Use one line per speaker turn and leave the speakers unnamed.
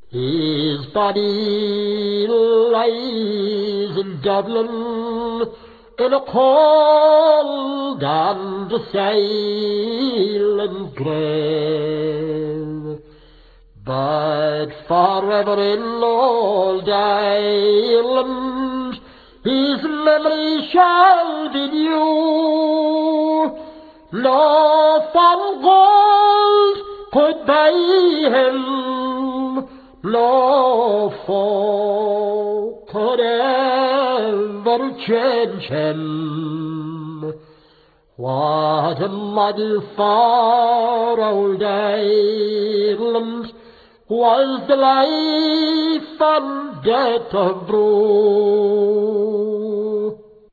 His body lies in Dublin in a cold and silent grave, but forever in old Ireland his memory shall be new. No foreign gold could buy him, no foe could ever change him. What a model for old Ireland was the life and death of Bruce.